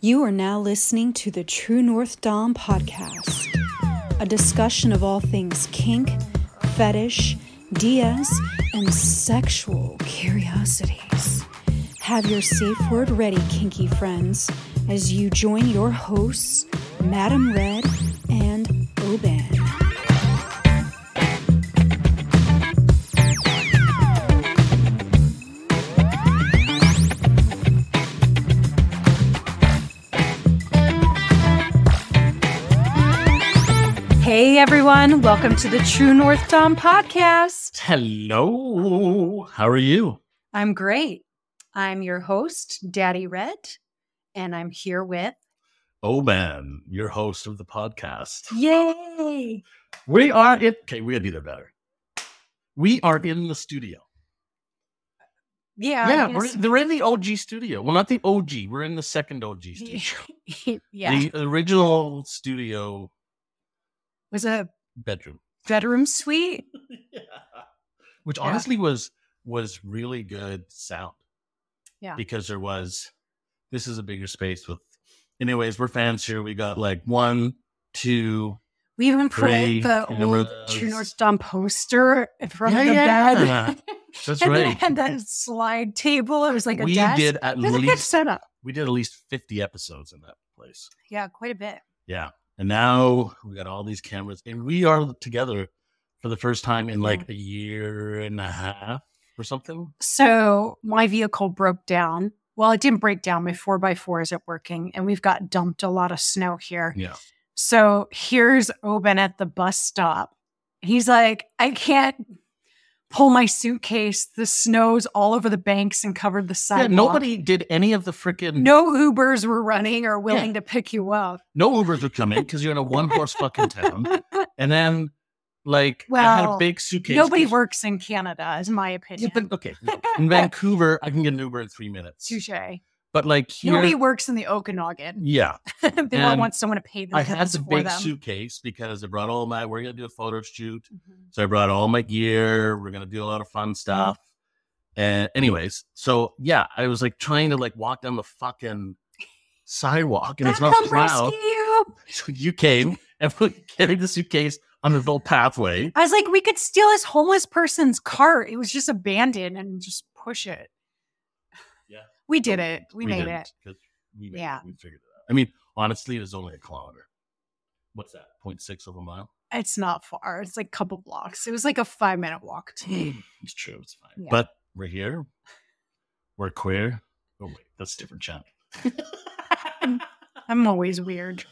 You are now listening to the True North Dom podcast, a discussion of all things kink, fetish, DS, and sexual curiosities. Have your safe word ready, kinky friends, as you join your hosts, Madam Red and Oban. Hey everyone, welcome to the True North Dom podcast. Hello, how are you? I'm great. I'm your host, Daddy Red, and I'm here with Oban, your host of the podcast. Yay! We are in, okay, we gotta do that better. We are in the studio. Yeah, they're in the OG studio. Well, not the OG, we're in the second OG studio. Yeah. The original studio Was a bedroom. suite. Yeah. Which honestly was really good sound. Yeah. Because this is a bigger space with, anyways, we're fans here. We got like 1, 2, We even put three the old cameras. True North Dom poster in front of the bed. That's and right. then it had that slide table. It was like a We desk. did at It was a good least setup. we did at least 50 episodes in that place. Yeah, quite a bit. Yeah. And now we got all these cameras and we are together for the first time in like a year and a half or something. So my vehicle broke down. Well, it didn't break down. My 4x4 isn't working, and we've got dumped a lot of snow here. Yeah. So here's Oban at the bus stop. He's like, I can't pull my suitcase. The snow's all over the banks and covered the sidewalk. Yeah, nobody did any of the freaking... No Ubers were running or willing to pick you up. No Ubers would come in because you're in a one-horse fucking town. And then, like, I had a big suitcase. Nobody works in Canada, is my opinion. Yeah, but okay. In Vancouver, I can get an Uber in 3 minutes. Touche. But like here... Nobody works in the Okanagan. Yeah. They don't want someone to pay them. I had the big them. suitcase because I brought we're going to do a photo shoot. Mm-hmm. So I brought all my gear. We're going to do a lot of fun stuff. And anyways, so yeah, I was like trying to like walk down the fucking sidewalk and it's not plowed. So you came and carried the suitcase on this little pathway. I was like, we could steal this homeless person's cart. It was just abandoned and just push it. Yeah. We did it. We made it. We figured it out. I mean, honestly, it was only a kilometer. What's that? 0.6 of a mile? It's not far. It's like a couple blocks. It was like a 5-minute walk to me. It's true. It's fine. Yeah. But we're here. We're queer. Oh, wait. That's a different channel. I'm always weird.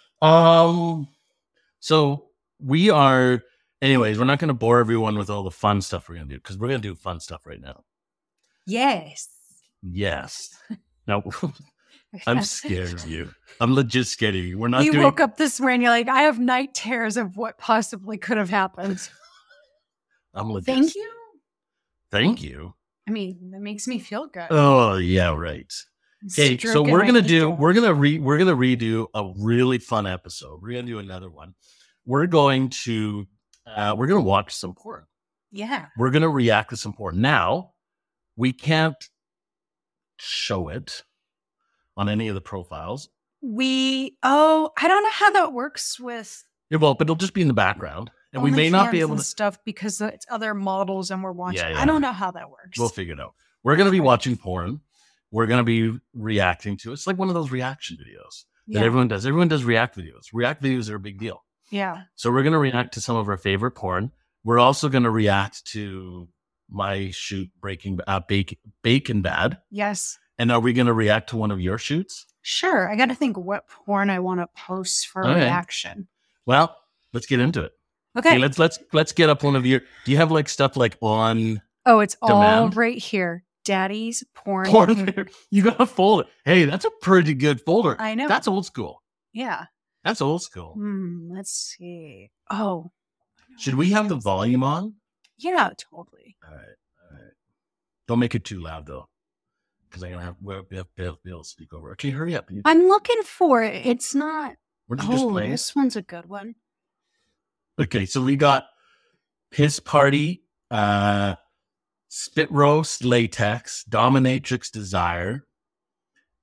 So we are, anyways, we're not going to bore everyone with all the fun stuff we're going to do because we're going to do fun stuff right now. Yes. Now, I'm scared of you. I'm legit scared of you. We're not You woke up this morning, you're like, I have night terrors of what possibly could have happened. I'm legit. Thank you. Thank you. I mean, that makes me feel good. Oh, yeah, right. Okay, so we're going to redo a really fun episode. We're going to do another one. We're going to watch some porn. Yeah. We're going to react to some porn. Now, we can't show it on any of the profiles. I don't know how that works with. Yeah, well, but it'll just be in the background. And we may not be able to stuff because it's other models and we're watching. Yeah. I don't know how that works. We'll figure it out. We're going to be watching porn. We're going to be reacting to it. It's like one of those reaction videos that everyone does. Everyone does react videos. React videos are a big deal. Yeah. So we're going to react to some of our favorite porn. We're also going to react to my shoot Bacon Bad. Yes. And are we going to react to one of your shoots? Sure. I got to think what porn I want to post for reaction. Well, let's get into it. Okay. Let's get up one of your. Do you have like stuff like on? Oh, it's demand? All right here. Daddy's porn. You got to fold it. Hey, that's a pretty good folder. I know. That's old school. Yeah. That's old school. Let's see. Oh. Should we have the volume on? Yeah, totally. All right. Don't make it too loud though, because I'm gonna have Bill speak over. Okay, hurry up. I'm looking for it. It's not. We're just playing. This one's a good one. Okay, so we got Piss Party, Spit Roast Latex, Dominatrix Desire,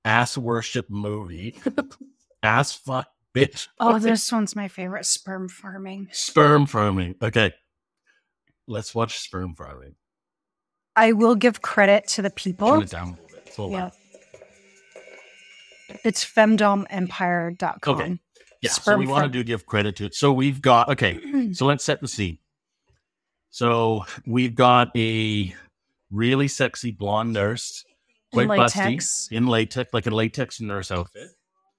ass worship movie. Ass fuck bitch. Oh, this one's my favorite. Sperm farming. Sperm farming. Okay. Let's watch sperm farming. I will give credit to the people. Turn it down a little bit. It's a little Yeah. loud. It's femdomempire.com. Okay. Yeah. So Sperm we want to give credit to it. So we've got, okay. So let's set the scene. So we've got a really sexy blonde nurse. Quite busty. In latex, like a latex nurse outfit.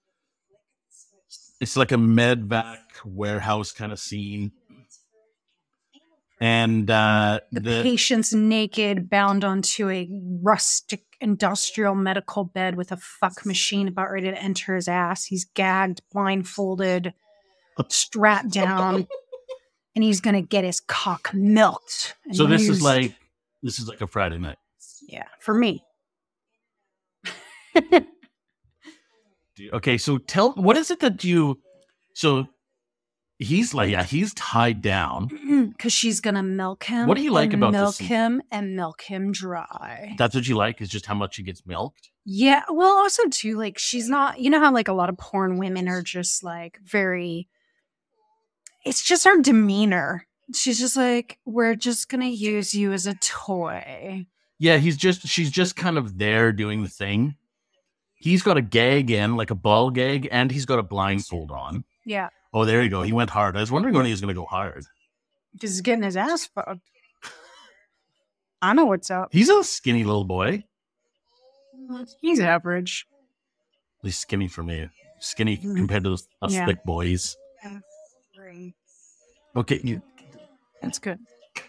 It's like a medvac warehouse kind of scene. And the patient's naked, bound onto a rustic industrial medical bed with a fuck machine about ready to enter his ass. He's gagged, blindfolded, strapped down, and he's going to get his cock milked. So this is like a Friday night. Yeah, for me. Okay, so what is it that so he's like, yeah, he's tied down. Because she's going to milk him. What do you like about milk this? him and milk him dry. That's what you like, is just how much he gets milked? Yeah, well, also too, like, she's not, you know how like a lot of porn women are just like it's just her demeanor. She's just like, we're just going to use you as a toy. Yeah, she's just kind of there doing the thing. He's got a gag in, like a ball gag, and he's got a blindfold on. Yeah. Oh, there you go. He went hard. I was wondering when he was going to go hard. Because he's getting his ass fucked. I know what's up. He's a skinny little boy. He's average. At least skinny for me. Skinny compared to us thick boys. Okay. That's good.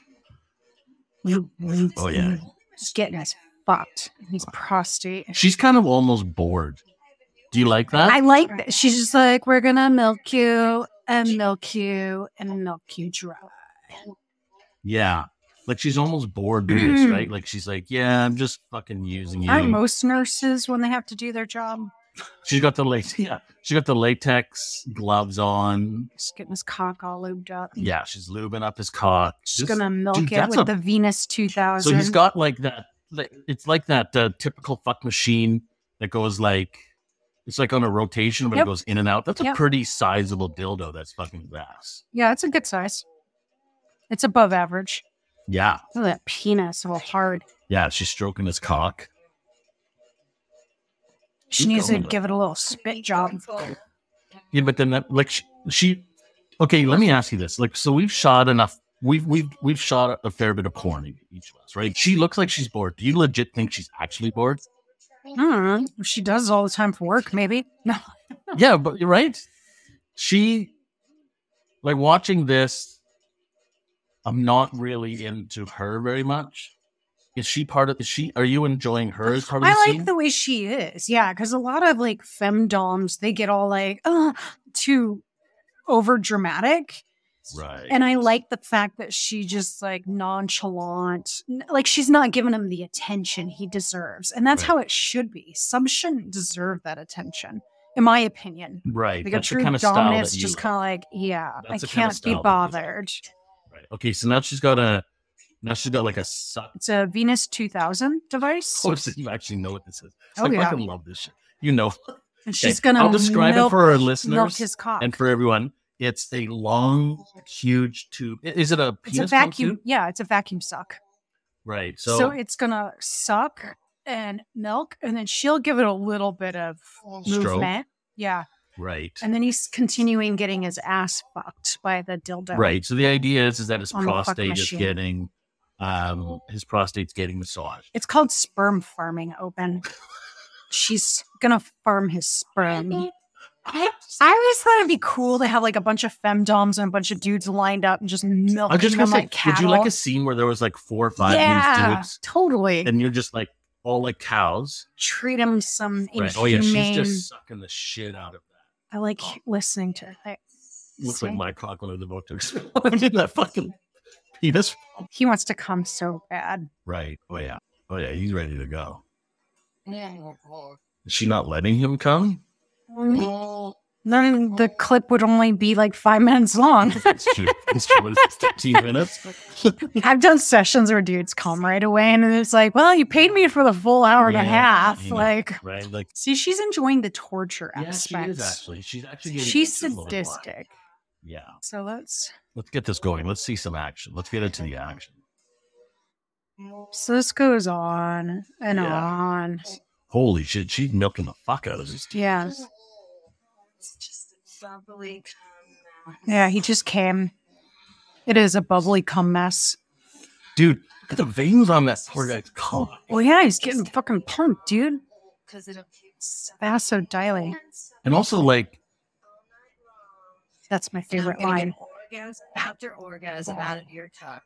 Oh, yeah. He's getting us fucked. He's prostate. She's kind of almost bored. Do you like that? I like that. She's just like, we're going to milk you and milk you and milk you dry. Yeah. Like she's almost bored doing this, right? Like she's like, yeah, I'm just fucking using you. Aren't most nurses when they have to do their job? She's got the latex gloves on. Just getting his cock all lubed up. Yeah, she's lubing up his cock. She's going to milk it with the Venus 2000. So he's got like that. It's like that typical fuck machine that goes like, it's like on a rotation, but it goes in and out. That's a pretty sizable dildo that's fucking his ass. Yeah, it's a good size. It's above average. Yeah. Look at that penis, all hard. Yeah, she's stroking his cock. She needs to give it a little spit job. Yeah, but then that, like, she okay, let me ask you this. Like, so we've shot enough. We've shot a fair bit of porn, each of us, right? She looks like she's bored. Do you legit think she's actually bored? I don't know. She does all the time for work, maybe. No. Yeah, but you're right. She, like, watching this, I'm not really into her very much. Are you enjoing her as part of the scene? I like the way she is. Yeah, because a lot of like femdoms, they get all like, too over dramatic. Right. And I like the fact that she just like nonchalant, like she's not giving him the attention he deserves. And that's how it should be. Some shouldn't deserve that attention, in my opinion. Right. Like that's a true kind of dominance, just kind of like, I can't be bothered. Right. Okay, so now she's got like a suck. It's a Venus 2000 device. Oh, so you actually know what this is. I fucking love this shit. You know. And she's gonna. I'll describe it for our listeners milk his cock. and for everyone. It's a long, huge tube. Is it a penis? It's a vacuum. Tube? Yeah, it's a vacuum suck. Right. So it's gonna suck and milk, and then she'll give it a little bit of movement. Yeah. Right. And then he's continuing getting his ass fucked by the dildo. Right. So the idea is that his prostate is getting. His prostate's getting massaged. It's called sperm farming, Open. She's gonna farm his sperm. I always thought it'd be cool to have like a bunch of femdoms and a bunch of dudes lined up and just milking them like cattle. Would you like a scene where there was like 4 or 5 dudes? Totally. And you're just like all like cows. Treat them some inhumane. Oh yeah, she's just sucking the shit out of that. I like listening to it. Looks like my cock when I was about to explode in that fucking penis. He wants to come so bad. Right. Oh yeah. He's ready to go. Is she not letting him come? Then the clip would only be like 5 minutes long. It's true. It's 15 minutes. I've done sessions where dudes come right away and it's like, well, you paid me for the full hour and a half. You know, Like, right? Like, see, she's enjoying the torture yeah, she aspect. is actually. She's actually getting She's into it a little more. sadistic. Yeah. So let's Let's get this going. Let's see some action. Let's get into the action. So this goes on and Yeah. on. Holy shit, she's milking the fuck out of this. Yeah. Yeah, he just came. It is a bubbly cum mess. Dude, look at the veins on that poor guy's cock. Well, yeah, he's getting fucking pumped, dude. Vasodilating. And also, like, That's my favorite line. After orgasm out of your cock.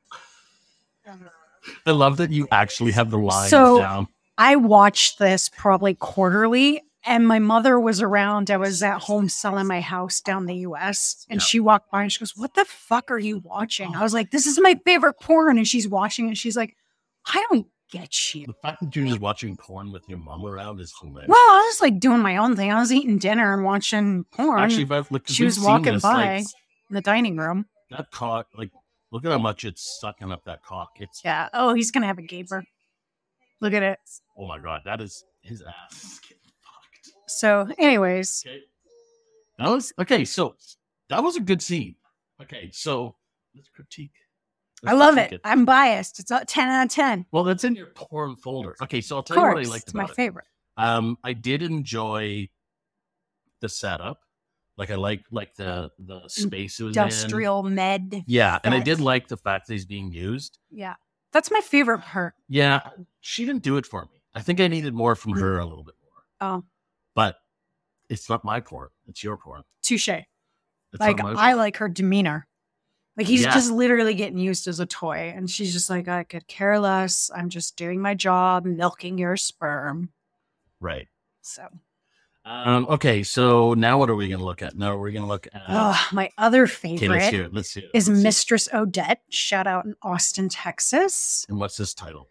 I love that you actually have the lines So- down. I watched this probably quarterly, and my mother was around. I was at home selling my house down in the US, and Yeah. she walked by and she goes, "What the fuck are you watching?" I was like, "This is my favorite porn." And she's watching it. And she's like, "I don't get you." The fact that you're just watching porn with your mom around is hilarious. Well, I was like doing my own thing. I was eating dinner and watching porn Actually, if I've looked, she was walking by. In the dining room. that cock, like, look at how much it's sucking up that cock. It's, Yeah. Oh, he's going to have a gaper. Look at it. oh my God, that is, his ass is getting fucked. So, anyways, Okay. That was, okay, so that was a good scene. Okay, so let's critique. I love it. I'm biased. It's a 10 out of 10. Well, that's in your porn folder. Okay, so I'll Of tell you what I course. liked It's my about it. favorite. I did enjoy the setup. Like I like the space it was in. Industrial med. Yeah, and I Yes. did like the fact that he's being used. Yeah. That's my favorite part. Yeah, she didn't do it for me. I think I needed more from her a little bit more. Oh, But it's not my porn. It's your porn. touche. It's Like, not my I like her demeanor. Like, he's Yeah. just literally getting used as a toy. And she's just like, I could care less. I'm just doing my job, milking your sperm. right. So, Okay, so now what are we going to look at? Now we're going to look at. my other okay, let's favorite hear it. Let's hear it. is Let's see it. Mistress Odette. Shout out in Austin, Texas. And what's this title?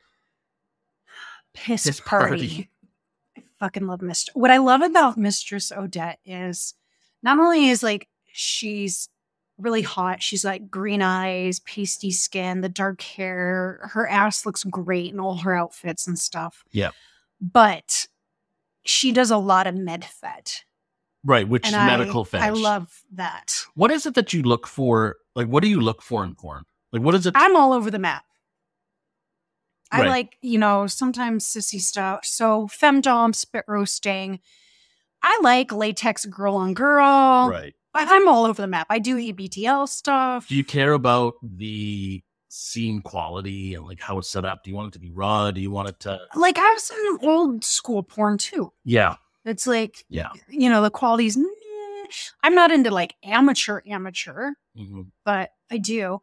Piss Piss party. Party. I fucking love Mistress. What I love about Mistress Odette is not only is like she's really hot, she's like green eyes, pasty skin, the dark hair, her ass looks great in all her outfits and stuff. Yeah. But she does a lot of med fet. Right, which And is medical fetish. I love that. What is it that you look for? Like, what do you look for in porn? Like, what is it? I'm all over the map. I Right. like, sometimes sissy stuff. So femdom, spit roasting. I like latex girl on girl. Right. I'm all over the map. I do EBTL stuff. Do you care about the scene quality and like how it's set up? Do you want it to be raw? Do you want it to? Like, I was in old school porn too. Yeah. It's like, Yeah. the quality's, I'm not into like amateur, Mhm. but I do.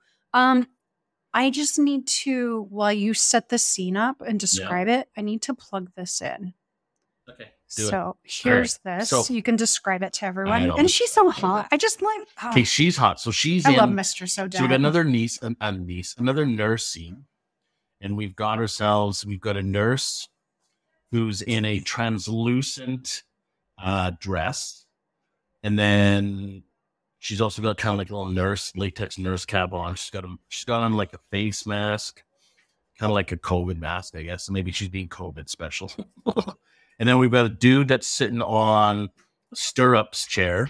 I just need to, while you set the scene up and describe it, I need to plug this in. Okay. Do it. So here's this. So- you can describe it to I everyone. know. And she's so hot. I just like, Okay, she's hot. So she's I in. love Mistress Odette. So we got another another nurse scene, and we've got a nurse who's in a translucent dress, and then she's also got kind of like a little latex nurse cap on. She's got on like a face mask, kind of like a COVID mask, I guess. So maybe she's being COVID special. And then we've got a dude that's sitting on a stirrups chair.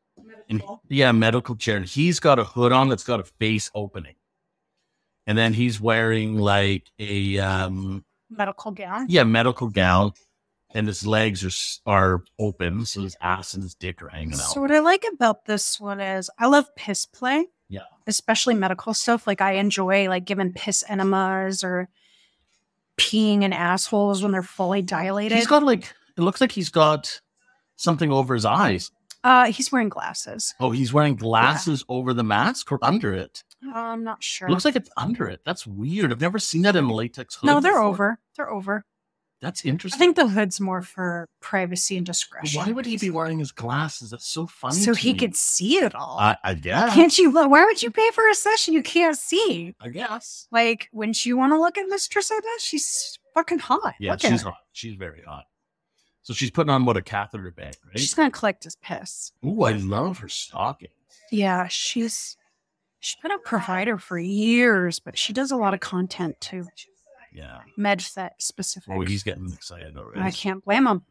Medical chair. And he's got a hood on that's got a face opening. And then he's wearing like a medical gown. medical gown, and his legs are open, so his ass and his dick are hanging out. So what I like about this one is I love piss play. Yeah. Especially medical stuff. Like I enjoy like giving piss enemas or peeing in assholes when they're fully dilated. He's got it looks like he's got something over his eyes. He's wearing glasses. Oh, he's wearing glasses over the mask or under it? I'm not sure. It looks like it's under it. That's weird. I've never seen that in a latex hood. no, they're before. over. They're over. That's I interesting. think the hood's more for privacy and But discretion. why would he be wearing his glasses? That's so funny. So to he me. could see it all. I guess. Can't you? Why would you pay for a session you can't see? I guess. Like, wouldn't you want to look at Mistress Odette? She's fucking hot. Yeah, Look at she's her. hot. She's very hot. So she's putting on what, a catheter bag, right? She's gonna collect his piss. Ooh, I love her stocking. Yeah, she's been a provider for years, but she does a lot of content too. Yeah. MedFet specific. Oh, he's getting excited already. I can't blame him.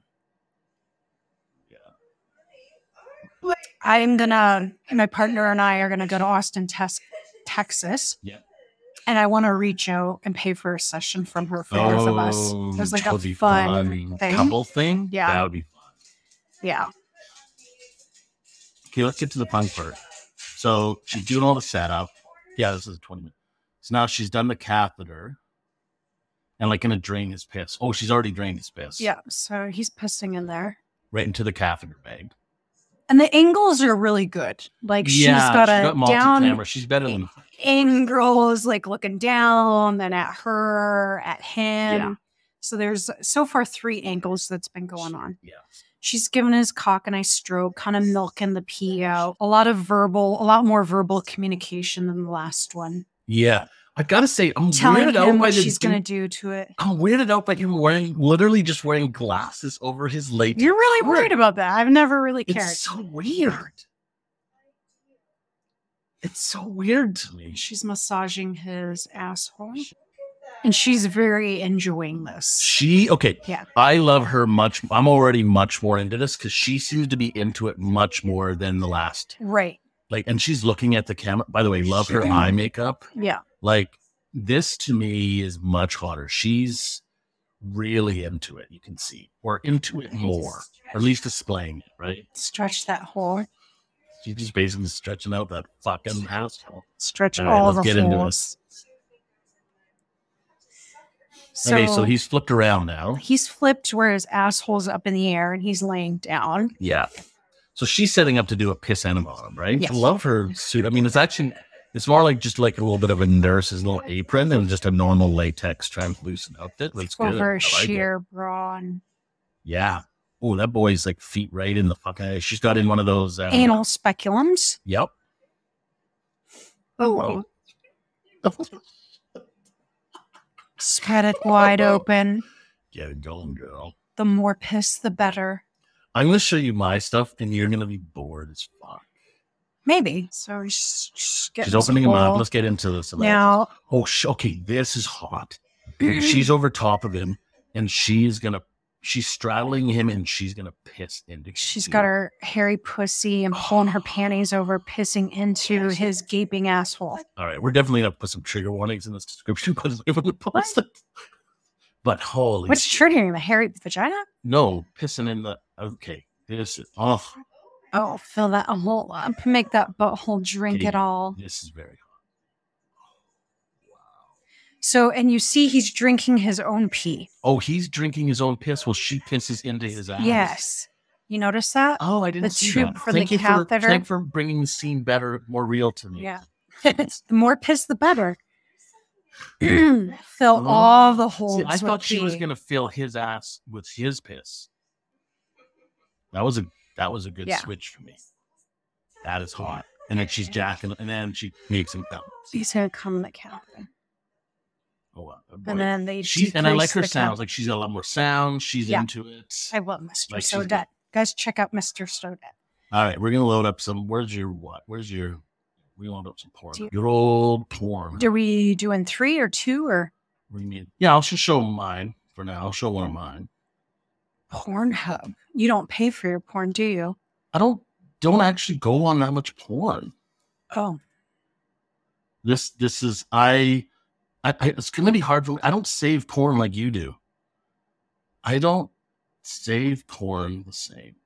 Yeah. My partner and I are gonna go to Austin, Texas. Yeah. And I want to reach out and pay for a session from her for both of us. It was like a that'd be fun thing. couple thing. Yeah. That would be fun. Yeah. Okay, let's get to the fun part. So she's doing all the setup. Yeah, this is 20 minutes. So now she's done the catheter and like gonna drain his piss. Oh, she's already drained his piss. Yeah. So he's pissing in there. Right into the catheter bag. And the angles are really good. Like she's got a down camera. She's better than angles, like looking down, then at her, at him. Yeah. So there's so far 3 angles that's been going on. Yeah. She's given his cock a nice stroke, kind of milking the pee out. A lot more verbal communication than the last one. Yeah. I gotta say, I'm Telling weirded out him by what the she's going to do to it. I'm weirded out by him literally just wearing glasses over his latex. You're really worried about that. I've never really cared. It's so weird. It's so weird to me. She's massaging his asshole. And she's very enjoying this. Yeah. I love her much. I'm already much more into this because she seems to be into it much more than the last. Right. Like, and she's looking at the camera. By the way, love her eye makeup. Yeah. Like, this to me is much hotter. She's really into it, you can see. Or into it more. Or at least displaying it, right? Stretch that hole. She's just basically stretching out that fucking asshole. Stretch All right, all let's the get into holes. Okay, so he's flipped around now. He's flipped where his asshole's up in the air and he's laying down. Yeah. So she's setting up to do a piss enema on him, right? Yes. I love her suit. I mean, it's more like just like a little bit of a nurse's little apron and just a normal latex translucent outfit. It's good. Over I a sheer bra. Yeah. Oh, that boy's like feet right in the fucking. She's got in one of those anal speculums. Yep. Oh. Spread it wide open. Get it going, girl. The more piss, the better. I'm going to show you my stuff, and you're going to be bored as fuck. Maybe. So she's opening him up. Let's get into this. Now. Oh, okay. This is hot. She's over top of him, and she's straddling him, and she's going to piss into him. She's got her hairy pussy and pulling her panties over, pissing into his gaping asshole. All right. We're definitely going to put some trigger warnings in this description. But holy What's triggering? The hairy vagina? No, pissing in the. Okay. This is. Oh, fill that hole up. Make that butthole drink it all. This is very hot. Wow. So, and you see he's drinking his own pee. Oh, he's drinking his own piss while she pisses into his ass. Yes. You notice that? Oh, I didn't see tube that. for Thank the catheter. Thank you for bringing the scene better, more real to me. Yeah. The more piss, the better. Fill all the holes. See, I thought she was pee. going to fill his ass with his piss. That was a good switch for me. That is hot. And then she's jacking, and then she makes him come. He's going to come in the catheter. Oh, wow. And then and I like her sounds. Like she's got a lot more sound. She's into it. I love Mr. Like Sodette. Guys, check out Mr. Sodette. All right, we're gonna load up some. We load up some porn. Good old porn. Are we doing 3 or 2 or? What do you mean? Yeah, I'll just show mine for now. I'll show one of mine. Pornhub. You don't pay for your porn, do you? I don't actually go on that much porn. Oh. This is I it's gonna be hard for me. I don't save porn like you do. I don't save porn the same.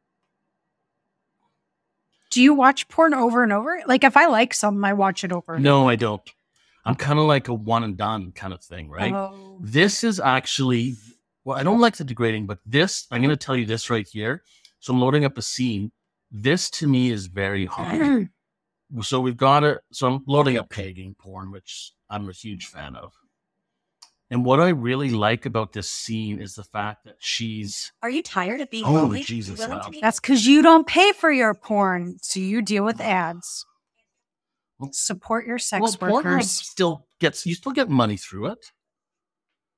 Do you watch porn over and over? Like if I like something, I watch it over. No, I don't. I'm kind of like a one and done kind of thing, right? Oh. This is actually, well, I don't like the degrading, but this, I'm going to tell you this right here. So I'm loading up a scene. This to me is very hard. So we've got it. So I'm loading up pegging porn, which I'm a huge fan of. And what I really like about this scene is the fact that she's... Are you tired of being Oh, lonely? Jesus, Willing wow. to be- That's because you don't pay for your porn, so you deal with ads. Well- Support your sex Well, Pornhub workers. you still get money through it.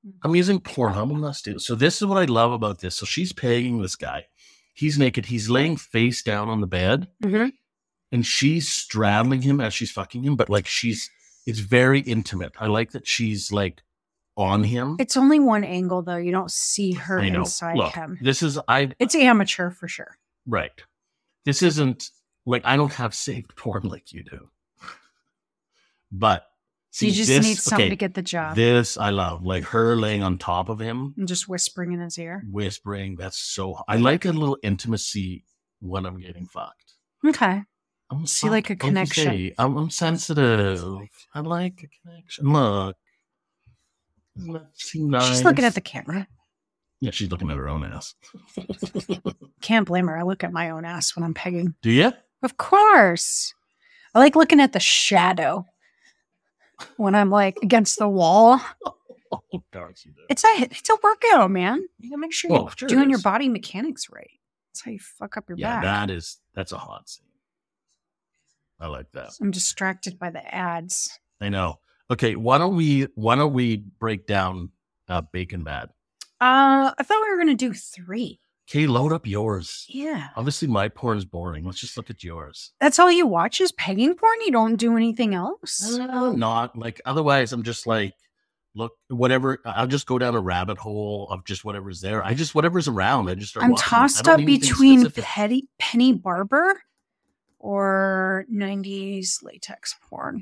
I'm using Pornhub. I'm not stupid. So this is what I love about this. So she's pegging this guy. He's naked. He's laying face down on the bed, and she's straddling him as she's fucking him. But like it's very intimate. I like that she's like on him. It's only one angle though. You don't see her I know. inside Look, him. It's amateur for sure. right. This isn't like I don't have saved porn like you do. But You just need something to get the job. This I love, like her laying on top of him, And just whispering in his ear. whispering. That's so. I like a little intimacy when I'm getting fucked. Okay. I'm See, like a connection. I'm sensitive. I like a connection. Look, let's see, nice. She's looking at the camera. Yeah, she's looking at her own ass. Can't blame her. I look at my own ass when I'm pegging. Do you? Of course. I like looking at the shadow when I'm like against the wall. Oh, darn, you do. It's a workout, man. You gotta make sure Oh, you're sure doing it your is. body mechanics right. That's how you fuck up your Yeah, back. that's a hot scene. I like that. I'm distracted by the ads. I know. Okay, why don't we break down Bacon Bad? I thought we were gonna do 3. Okay, load up yours. Yeah. Obviously, my porn is boring. Let's just look at yours. That's all you watch is pegging porn? You don't do anything else? Not like otherwise. I'm just like, look, whatever. I'll just go down a rabbit hole of just whatever's there. Whatever's around. I just start I'm watching. tossed I up don't need anything between specific. Penny Barber or 90s latex porn.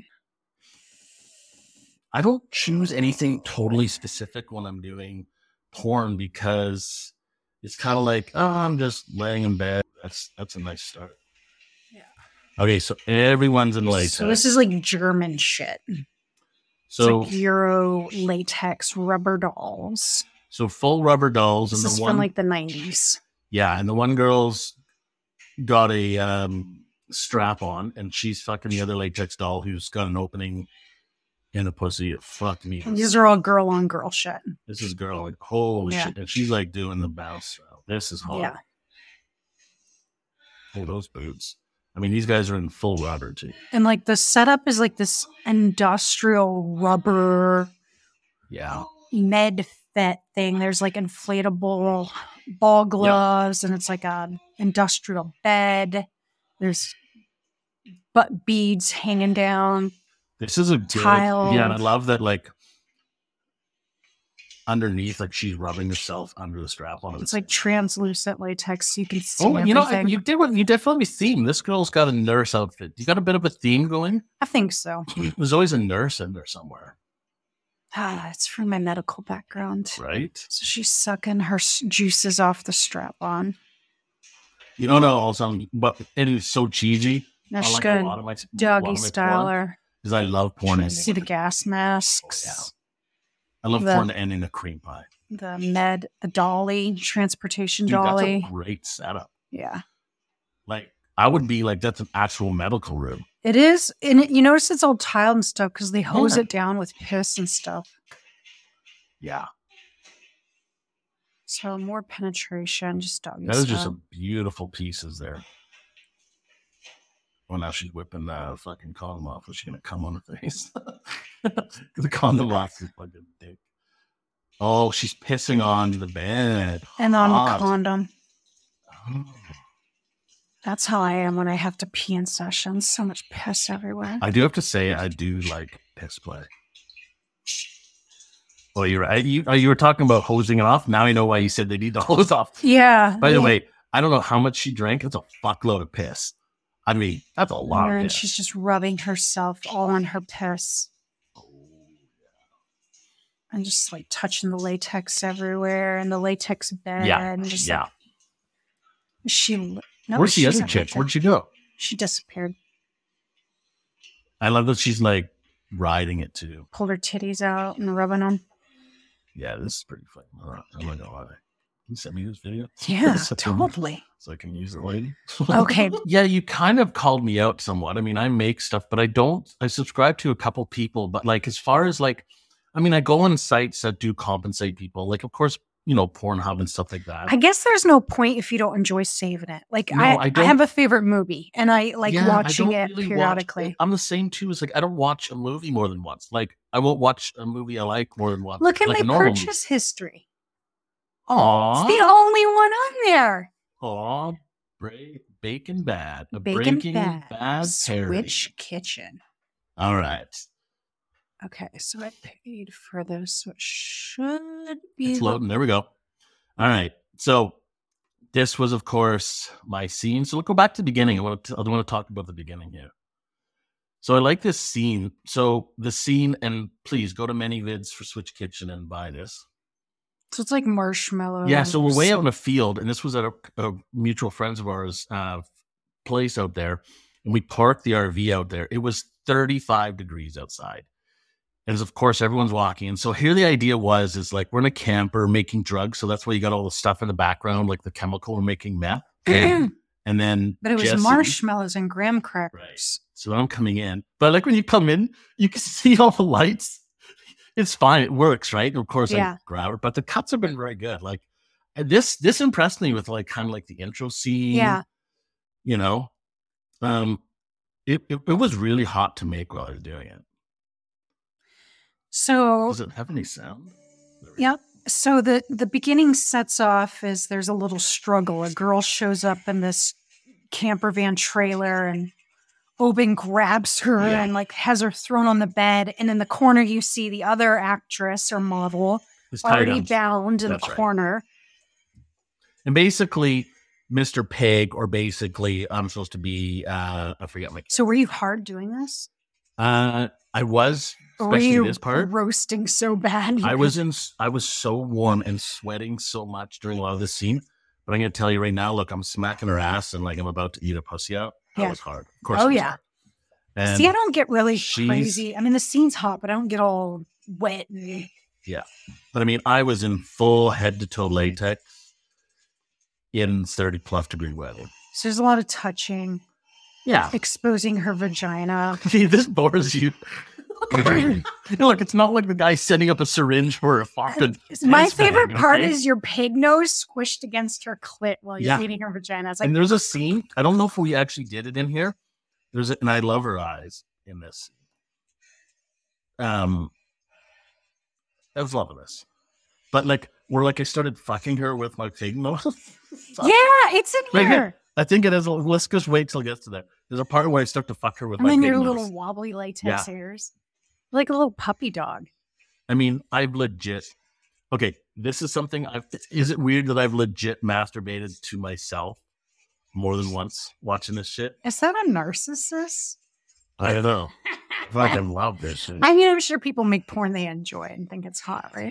I don't choose anything totally specific when I'm doing porn because it's kind of like, oh, I'm just laying in bed. That's a nice start. Yeah. Okay, so everyone's in latex. So this is like German shit. So, it's like Euro latex rubber dolls. so full rubber dolls, This and is the one, from like the 90s. yeah, and the one girl's got a strap on, and she's fucking the other latex doll who's got an opening in the pussy. Fuck me. These are all girl on girl shit. This is girl like holy Yeah. shit, and she's like doing the bounce. This is hot. Yeah. Oh, those boots. I mean, these guys are in full rubber too. And like the setup is like this industrial rubber Yeah. med fit thing. There's like inflatable ball gloves and it's like a industrial bed. There's butt beads hanging down. This is a good, Tile. yeah, and I love that like underneath, like she's rubbing herself under the strap on. It's like translucent latex so you can see oh, you know, everything. you definitely theme. This girl's got a nurse outfit. You got a bit of a theme going. I think so. There's always a nurse in there somewhere, It's from my medical background. right? So she's sucking her juices off the strap on. You don't know all something, but it is so cheesy. Now I she's like going a to lot of my doggy style her. because I love porn. ending See the with- gas masks. Oh, yeah. I love The- porn ending a cream pie. The dolly, transportation Dude, dolly. that's a great setup. Yeah. Like I would be like, that's an actual medical room. It is. And you notice it's all tiled and stuff because they hose Yeah. it down with piss and stuff. Yeah, So more penetration, just doggy that was style. just some beautiful pieces there. Well, now she's whipping the fucking condom off. Is she gonna come on her face? The condom off is fucking dick. Oh, she's pissing on the bed. And on Hot. the condom. Oh. That's how I am when I have to pee in sessions. So much piss everywhere. I do have to say, I do like piss play. Well, you're right. You were talking about hosing it off. Now I know why you said they need to hose off. Yeah. By the way, I don't know how much she drank. It's a fuckload of piss. I mean, that's a lot of And piss. she's just rubbing herself all on her piss. And just like touching the latex everywhere and the latex bed. Yeah, And just yeah. like, no, Where's the she's other not chick? right there. Where'd she go? She disappeared. I love that she's like riding it too. Pulled her titties out and rubbing them. Yeah, this is pretty fun. I'm not gonna lie. Can you send me this video? Yeah, So- totally. So I can use it later. Okay. Yeah, you kind of called me out somewhat. I mean, I make stuff, but I subscribe to a couple people, but like as far as like, I mean, I go on sites that do compensate people. Like, of course, Pornhub and stuff like that. I guess there's no point if you don't enjoy saving it. Like No, I don't- have a favorite movie and I like Yeah, I watching don't it really periodically. I'm the same too. It's like I don't watch a movie more than once. Like I won't watch a movie I like more than once. Look at like my purchase history. Aw. It's the only one on there. Aw. Bacon Bad. A Bacon Breaking Bad. Bad parody. Switch Kitchen. All right. Okay, so I paid for this, so it should be It's loading. There we go. All right. So this was, of course, my scene. So let's go back to the beginning. I want to talk about the beginning here. So I like this scene. So the scene, and please go to ManyVids for Switch Kitchen and buy this. So it's like marshmallow. Yeah. So we're way out in a field, and this was at a mutual friends of ours place out there, and we parked the RV out there. It was 35 degrees outside. And of course, everyone's walking. And so here the idea is like we're in a camper making drugs. So that's why you got all the stuff in the background, like the chemical we're making meth. And then But it was Jesse- marshmallows and graham crackers. Right. So I'm coming in. But like when you come in, you can see all the lights. It's fine. It works, right? And of course, Yeah. I grab it. But the cuts have been very good. Like this impressed me with like kind of like the intro scene. Yeah. It was really hot to make while I was doing it. So Does it have any sound? yeah. So the beginning sets off as there's a little struggle. A girl shows up in this camper van trailer and Oben grabs her Yeah. and like has her thrown on the bed. And in the corner you see the other actress or model It's tied already up. bound in That's the right. corner. And basically, Mr. Pig, or basically, I'm supposed to be, I forget my. So were you hard doing this? I was, Or were especially you this part. roasting so bad? I was so warm and sweating so much during a lot of this scene. But I'm going to tell you right now, look, I'm smacking her ass and like I'm about to eat a pussy out. That Yeah. was hard. Of course. Oh, it was yeah. hard. And See, I don't get really she's- crazy. I mean, the scene's hot, but I don't get all wet. And, but I mean, I was in full head to toe latex in 30 plus degree weather. so there's a lot of touching, Yeah. exposing her vagina. See, this bores you. Look, it's not like the guy setting up a syringe for a fucking. My test bag, favorite part okay? is your pig nose squished against her clit while you're Yeah. eating her vagina. It's like, And there's a scene. I don't know if we actually did it in here. And I love her eyes in this. I was loving this, but like I started fucking her with my pig nose. yeah, it's in Right here. here. I think it is. Let's just wait till it gets to there. There's a part where I start to fuck her with And my then pig your nose. little wobbly latex Yeah. hairs. Like a little puppy dog. I mean, I've legit. Okay, this is something Is it weird that I've legit masturbated to myself more than once watching this shit? Is that a narcissist? I don't know. I fucking love this shit. I mean, I'm sure people make porn they enjoy and think it's hot, right?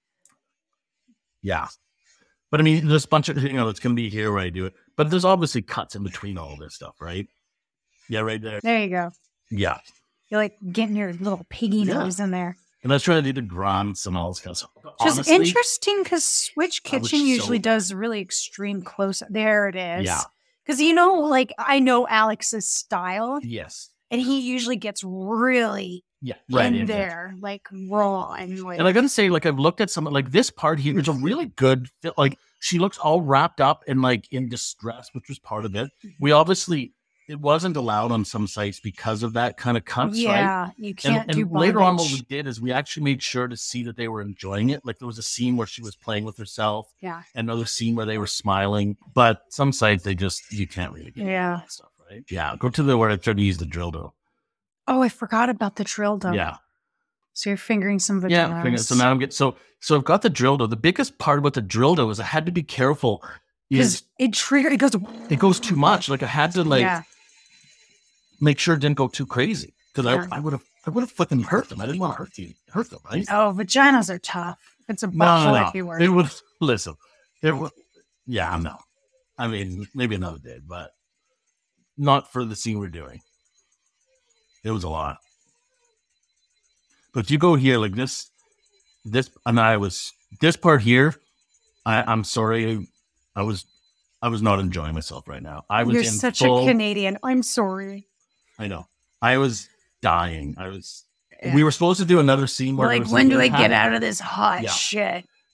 Yeah. But I mean, there's a bunch of, it's going to be here where I do it. But there's obviously cuts in between all this stuff, right? Yeah, right there. There you go. Yeah. You're like getting your little piggy Yeah. nose in there. And I was trying to do the grunts and all this kind of stuff. Just Honestly, interesting because Switch I was Kitchen usually so- does really extreme close. There it is. Yeah. Because, like, I know Alex's style, Yes. and he usually gets really Yeah. Right in there, like raw and like. And I got to say, like, I've looked at some, like, this part here is a really good fit. Like, she looks all wrapped up and, like, in distress, which was part of it. We obviously, it wasn't allowed on some sites because of that kind of cuts, right? yeah, you can't And do later on, what bondage. we did is we actually made sure to see that they were enjoying it. Like there was a scene where she was playing with herself, Yeah. another scene where they were smiling. But some sites, you can't really get Yeah. that stuff, right? Yeah, go to the where I tried to use the dildo. Oh, I forgot about the drill dough. Yeah, So you're fingering some vaginas. yeah. So now I'm getting so I've got the dildo. The biggest part about the dildo is I had to be careful. Is Because it goes too much? Like I had to yeah. make sure it didn't go too crazy because Yeah. I would have fucking hurt them. I didn't want to hurt them, right? Oh, vaginas are tough. It's a bottle No. if you were. It would listen. It would. Yeah, no. I mean, maybe another day, but not for the scene we're doing. It was a lot. But if you go here like this, and this part here. I'm sorry. I was not enjoying myself right now. I was You're in such full, a Canadian. I'm sorry. I know. I was dying. Yeah. We were supposed to do another scene where it Like, was when do I impact. get out of this hot Yeah. shit?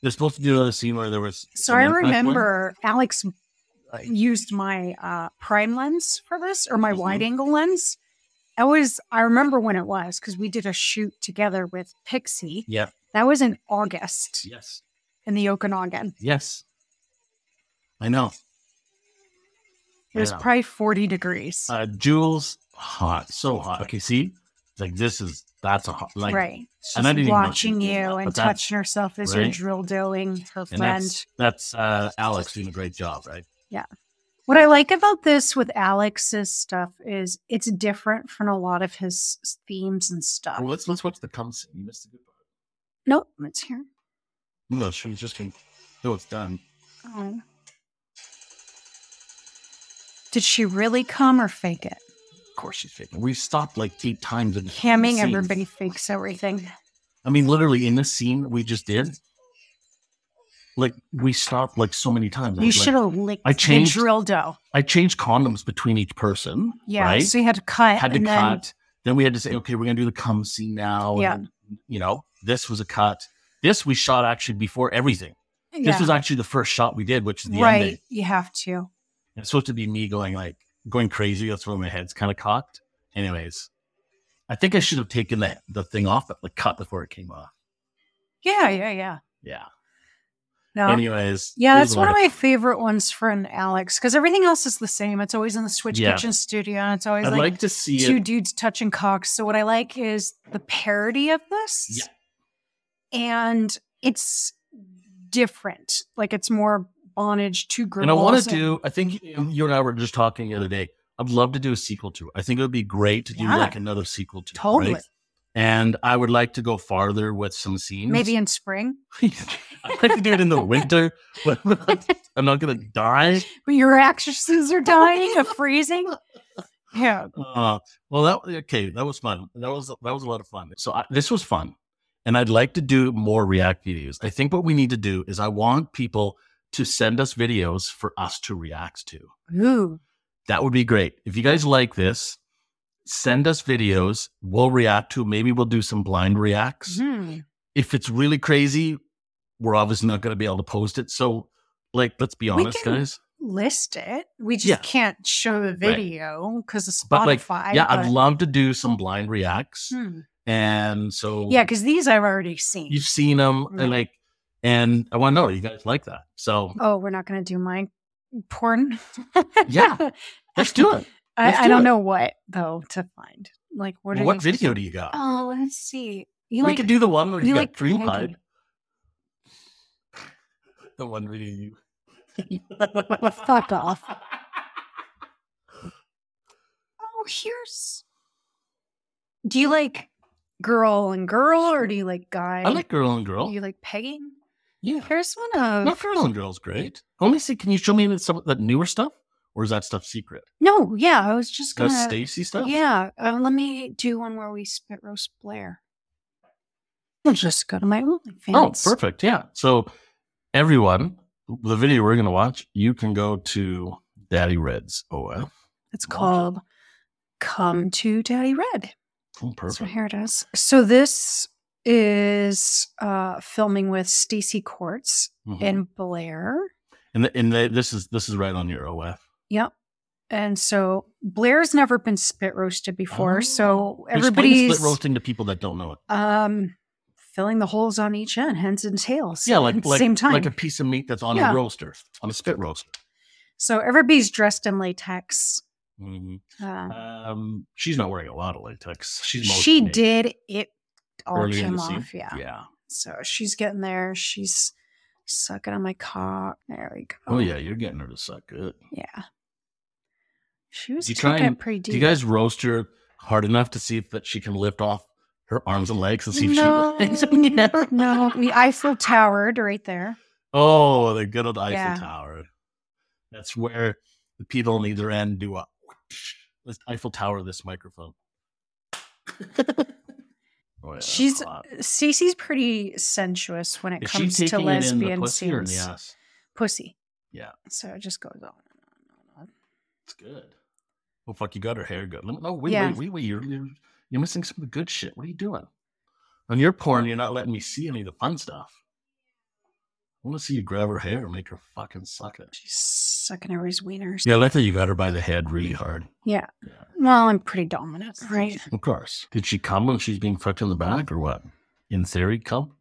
They're supposed to do another scene where there was. So some I impact one. remember Alex used my prime lens for this, or my wide angle lens. I remember when it was, because we did a shoot together with Pixie. Yeah. That was in August Yes. in the Okanagan. Yes. I know. It was probably 40 degrees. Jules, hot, so hot. Okay, see, it's like that's a hot, like, Right. She's and I didn't even know watching she was doing you that, and but that's- touching herself as you're right? drill doing her and friend. that's Alex doing a great job, right? What I like about this with Alex's stuff is it's different from a lot of his themes and stuff. Well, let's watch the come scene. You missed the good part. Nope, it's here. No, she's just gonna. No, it's done. Oh. Did she really come or fake it? Of course, she's faking. We stopped like 8 times in Camming, the scene. everybody fakes everything. I mean, literally in the scene we just did, like we stopped like so many times. You should have licked I changed- the drill dough. I changed condoms between each person. Yeah, right? so you had to cut. Had to and then- cut. Then we had to say, okay, we're gonna do the cum scene now. Yeah. And then, this was a cut. This we shot actually before everything. Yeah. This was actually the first shot we did, which is the right. ending. You have to. And it's supposed to be me going crazy. That's why my head's kind of cocked. Anyways, I think I should have taken the thing off, but cut before it came off. Yeah. Yeah. No. Anyways. Yeah, it that's was one of wonderful. my favorite ones for an Alex, because everything else is the same. It's always in the Switch Yeah. Kitchen studio, and it's always I'd like like to see two it. dudes touching cocks. So what I like is the parody of this. Yeah. And it's different. Like it's more bondage, two girls. And I want to do, I think you and I were just talking the other day. I'd love to do a sequel to it. I think it would be great to do Yeah. like another sequel to Totally. it. Right? And I would like to go farther with some scenes. Maybe in spring. I'd like to do it in the winter, but I'm not going to die. But your actresses are dying of freezing. Yeah. Well, that was fun. That was a lot of fun. So this was fun. And I'd like to do more React videos. I think what we need to do is I want people to send us videos for us to react to. Ooh. That would be great. If you guys like this, send us videos. We'll react to. Maybe we'll do some blind reacts. Hmm. If it's really crazy, we're obviously not going to be able to post it. So, let's be honest, can guys. List it. We just Yeah. can't show the video because of But Spotify. I'd love to do some blind reacts. Hmm. And so, Yeah, because these I've already seen. you've seen them, Right. and I want to know you guys like that. So Oh, we're not going to do my porn. Yeah. let's do it. Let's I do don't it. know what though to find. Like what? Are What you- video do you got? Oh, let's see. You we like could do the one where you you got like cream Peggy. pie. The one video you. fuck off. Oh, here's. Do you like girl and girl, or do you like guy? I like girl and girl. Do you like pegging? Yeah. Here's one of. Not girl and girl's great. Let me see. Can you show me some of that newer stuff? Or is that stuff secret? No, yeah, I was just gonna. That's Stacy stuff? Yeah, let me do one where we spit roast Blair. I'll just go to my OnlyFans. Oh, perfect. Yeah. So, everyone, the video we're going to watch, you can go to Daddy Red's OF. It's called "Come to Daddy Red." Oh, So perfect. here it is. So this is filming with Stacey Quartz Mhm. and Blair. And this is right on your OF. Yep. And so Blair's never been spit roasted before. Oh. So Explain everybody's split roasting to people that don't know it. filling the holes on each end, heads and tails. Yeah, at the same time. like a piece of meat that's on Yeah. a roaster, on a spit roaster. So everybody's dressed in latex. Mhm. Uh, She's not wearing a lot of latex. She's mostly she naked did. It all early in came the scene. off. Yeah. Yeah. So she's getting there. She's sucking on my cock. There we go. Oh yeah, you're getting her to suck good. Yeah. She was Do you try taking and it pretty deep. do you guys roast her hard enough to see if that she can lift off her arms and legs and see if No. she No, we Eiffel Towered right there. Oh, the good old Eiffel Yeah. Tower. That's where the people on either end do a let's Eiffel Tower this microphone. Oh, yeah, She's that's hot. Cece's pretty sensuous when it Is she comes taking to it in lesbian the pussy or in the scenes. ass? Pussy. Yeah, So it just goes on and on and on. it's good. Oh fuck, you got her hair good. No, wait, Yeah. wait. You're missing some of the good shit. What are you doing? On your porn, you're not letting me see any of the fun stuff. want to see you grab her hair and make her fucking suck it. She's sucking everybody's wieners. Yeah, I like that you got her by the head really hard. Yeah. Well, I'm pretty dominant, right? Of course. Did she come when she's being fucked in the back or what? In theory, come?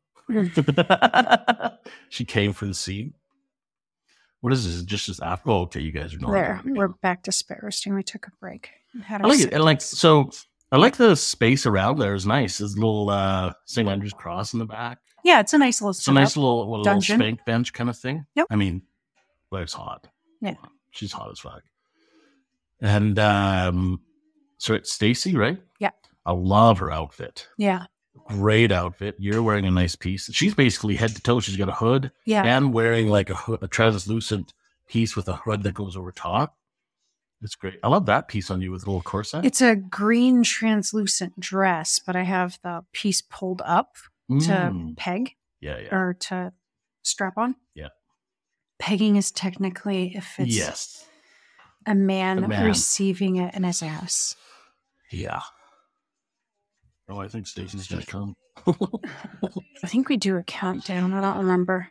She came for the scene. What is this? Just as after? Oh, okay, you guys are not There, we're back to spit roasting. We took a break. I like it. I like the space around there. It's nice. There's a little St. Andrew's cross in the back. Yeah, it's a nice little. It's a nice little dungeon. spank bench kind of thing. Yep. I mean, well, it's hot. Yeah, she's hot as fuck. And so it's Stacy, right? Yeah. I love her outfit. Yeah. Great outfit. You're wearing a nice piece. She's basically head to toe. She's got a hood. Yeah. And wearing like a translucent piece with a hood that goes over top. It's great. I love that piece on you with a little corset. It's a green translucent dress, but I have the piece pulled up to peg. Yeah. Or to strap on. Yeah. Pegging is technically if it's a man receiving it in his ass. Yeah. Oh, I think Stacey's gonna come. I think we do a countdown. I don't remember.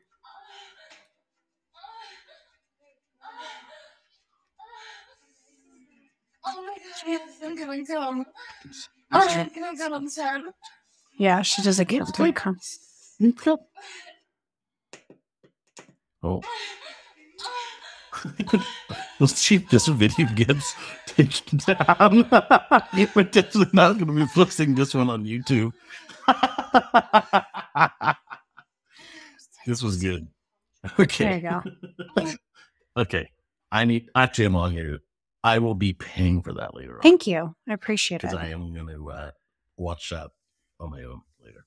Yeah, she does a countdown. Oh. Let's see if this video gets taken down. We're definitely not going to be posting this one on YouTube. This was good. Okay. There you go. Okay. I'm on here. I will be paying for that later on. Thank you. I appreciate it. Because I am going to watch that on my own later.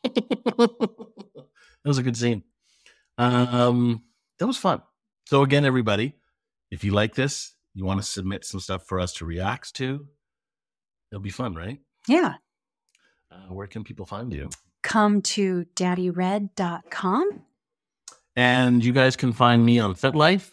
That was a good scene. That was fun. So again, everybody, if you like this, you want to submit some stuff for us to react to, it'll be fun, right? Yeah. Where can people find you? Come to daddyred.com. And you guys can find me on FetLife,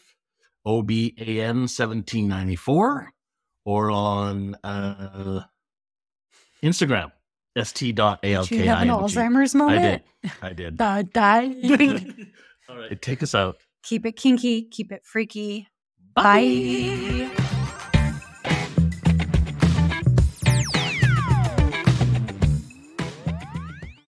OBAN1794, or on Instagram, st.alking. Did you have an Alzheimer's moment? I did. Die. All right, take us out. Keep it kinky. Keep it freaky. Bye.